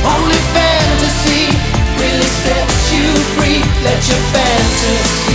Only fantasy really sets you free. Let your fantasy